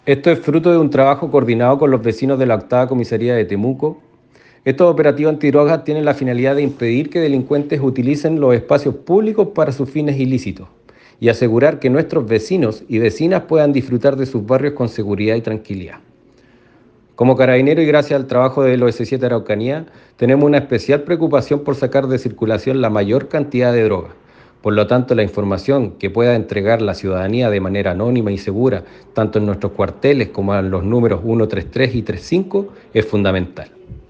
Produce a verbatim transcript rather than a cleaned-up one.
Esto es fruto de un trabajo coordinado con los vecinos de la octava comisaría de Temuco. Estos operativos antidrogas tienen la finalidad de impedir que delincuentes utilicen los espacios públicos para sus fines ilícitos y asegurar que nuestros vecinos y vecinas puedan disfrutar de sus barrios con seguridad y tranquilidad. Como carabinero y gracias al trabajo del O S siete Araucanía, tenemos una especial preocupación por sacar de circulación la mayor cantidad de drogas. Por lo tanto, la información que pueda entregar la ciudadanía de manera anónima y segura, tanto en nuestros cuarteles como en los números ciento treinta y tres y treinta y cinco, es fundamental.